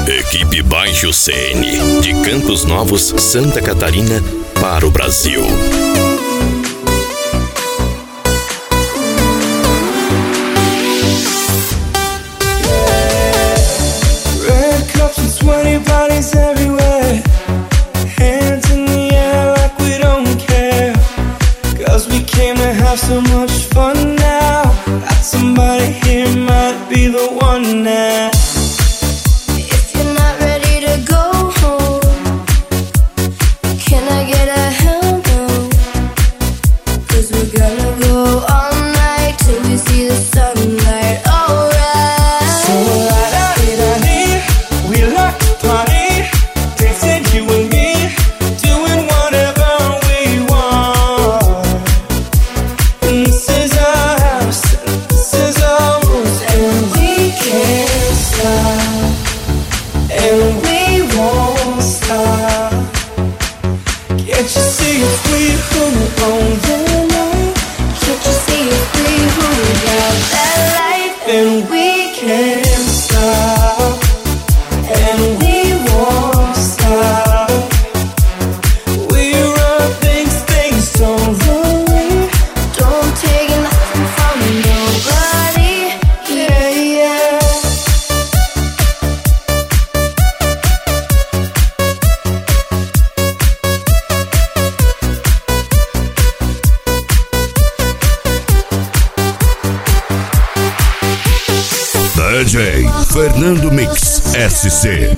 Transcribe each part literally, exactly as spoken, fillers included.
Equipe Baixo C N, de Campos Novos, Santa Catarina, para o Brasil. Red cups and sweaty bodies everywhere. Hands in the air like we don't care. 'Cause we came to have so much fun now. Got somebody here, might be the one now. D J Fernando Mix S C.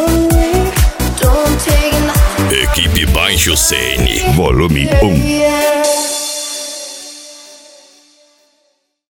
Equipe Baixo C N, volume um.